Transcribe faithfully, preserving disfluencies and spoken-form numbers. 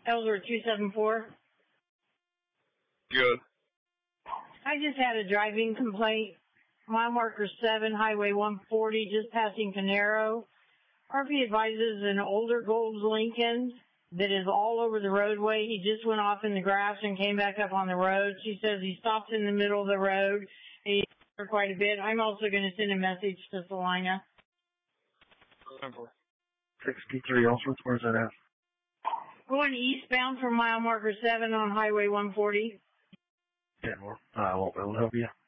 Ellsworth two seven four. Good. I just had a driving complaint. Mile marker seven, Highway one forty, just passing Canaro. R P advises an older Gold Lincoln that is all over the roadway. He just went off in the grass and came back up on the road. She says he stopped in the middle of the road. He for quite a bit. I'm also going to send a message to Salina. sixty-three Ellsworth, where's that at? Going eastbound from mile marker seven on Highway one forty. Kenmore. I won't be able to help you.